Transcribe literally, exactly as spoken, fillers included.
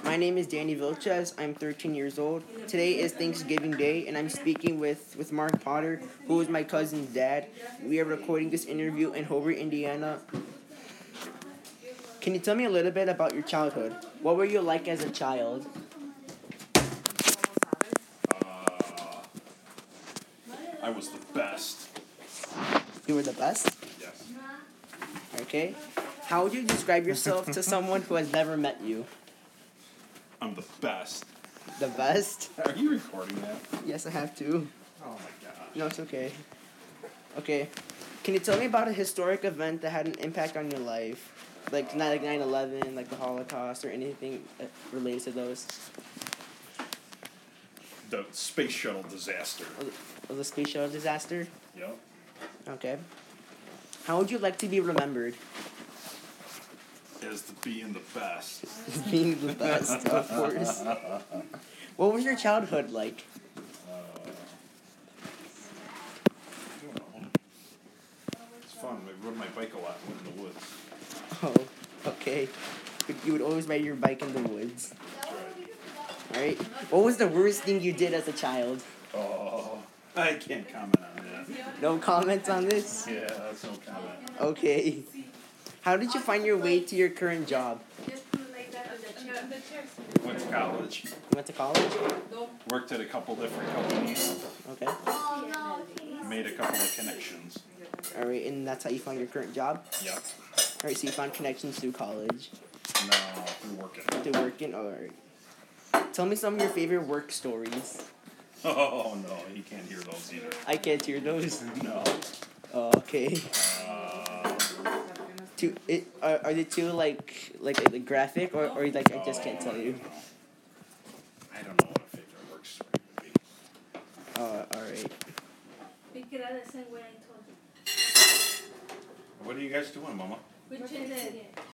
My name is Danny Vilches. I'm thirteen years old. Today is Thanksgiving Day, and I'm speaking with, with Mark Potter, who is my cousin's dad. We are recording this interview in Hobart, Indiana. Can you tell me a little bit about your childhood? What were you like as a child? Uh, I was the best. You were the best? Yes. Okay. How would you describe yourself to someone who has never met you? I'm the best. The best? Are you recording that? Yes, I have to. Oh my gosh. No, it's okay. Okay. Can you tell me about a historic event that had an impact on your life? Like, not like nine eleven, like the Holocaust, or anything uh, related to those? The space shuttle disaster. Or the, or the space shuttle disaster? Yep. Okay. How would you like to be remembered? As the being the best. As being the best, of course. What was your childhood like? It's fun. I rode my bike a lot in the woods. Oh, okay. You would always ride your bike in the woods. That's right. Alright. What was the worst thing you did as a child? Oh, I can't comment on that. No comments on this? Yeah, that's no comment. Okay. How did you find your way to your current job? Went to college. You went to college? Worked at a couple different companies. Okay. Made a couple of connections. Alright, and that's how you found your current job? Yep. Alright, so you found connections through college. No, through working. Through working? Alright. Tell me some of your favorite work stories. Oh, no, you can't hear those either. I can't hear those. No. Oh, okay. Uh, Two, it, are, are they two like like like graphic or, or like I just can't tell you? I don't know what a favorite work story would be. Oh, alright. What are you guys doing, Mama? Which is it?